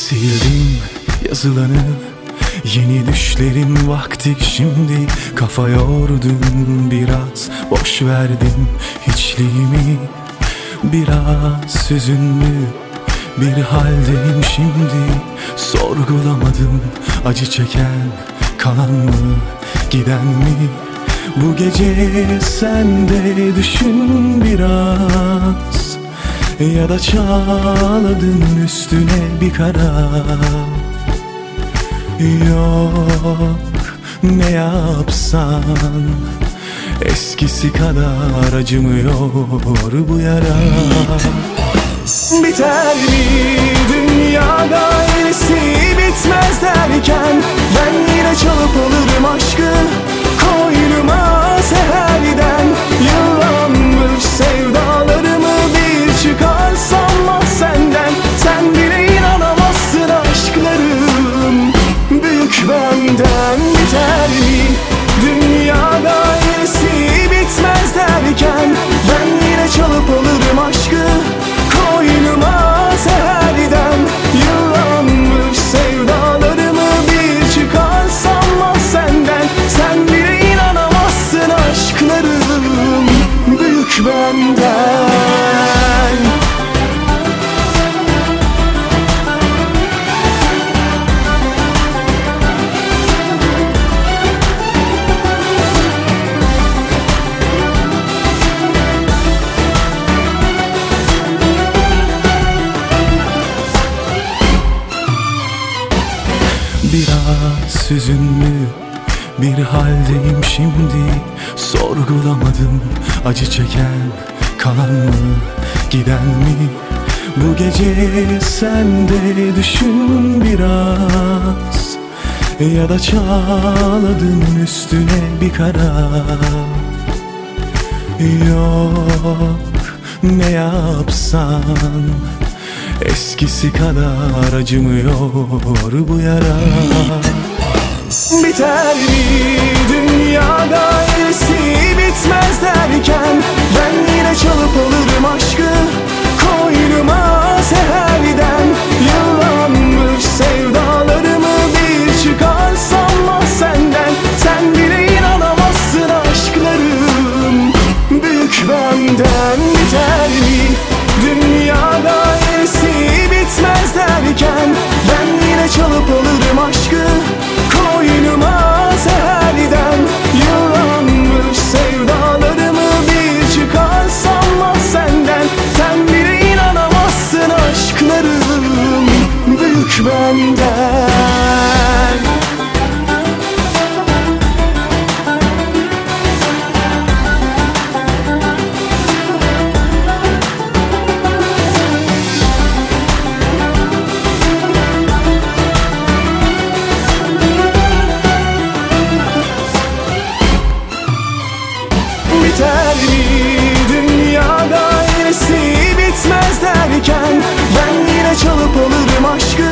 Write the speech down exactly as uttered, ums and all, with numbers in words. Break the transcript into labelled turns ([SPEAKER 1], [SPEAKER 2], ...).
[SPEAKER 1] Sildim yazılanı, yeni düşlerin vakti şimdi. Kafa yordum biraz, boş verdim hiçliğimi. Biraz hüzünlü bir haldeyim şimdi. Sorgulamadım, acı çeken kalan mı giden mi? Bu gece sen de düşün biraz, ya da çağladın üstüne bir kara. Yok, ne yapsan eskisi kadar acımıyor bu yara. Biter mi dünyada iyisi bitmez derken, ben yine çalıp alırım aşkı koynuma seherden. Yıllanmış sevdalarımı bir çıkarsam ah senden, sen bile inanamazsın aşklarım büyük benden. Biter mi dünyada iyisi bitmez derken, ben yine çalıp alırım aşkı koynuma seherden. Yıllanmış sevdalarımı bir çıkarsam ah senden, sen bile inanamazsın aşklarım büyük benden. Biraz hüzünlü bir haldeyim şimdi. Sorgulamadım, acı çeken kalan mı giden mi? Bu gece sen de düşün biraz, ya da çağladın üstüne bir kara. Yok, ne yapsan eskisi kadar acımıyor bu yara. Biter mi dünyada iyisi bitmez derken, ben yine çalıp alırım aşkı koynuma seherden. Yıllanmış sevdalarımı bir çıkarsam ah senden, sen bile inanamazsın aşklarım büyük benden. Biter mi dünyada iyisi bitmez derken, ben yine çalıp alırım aşkı koynuma seherden. Yıllanmış sevdalarımı bir çıkarsam ah senden, sen bile inanamazsın aşklarım büyük benden. Biter mi dünyada iyisi bitmez derken, ben yine çalıp alırım aşkı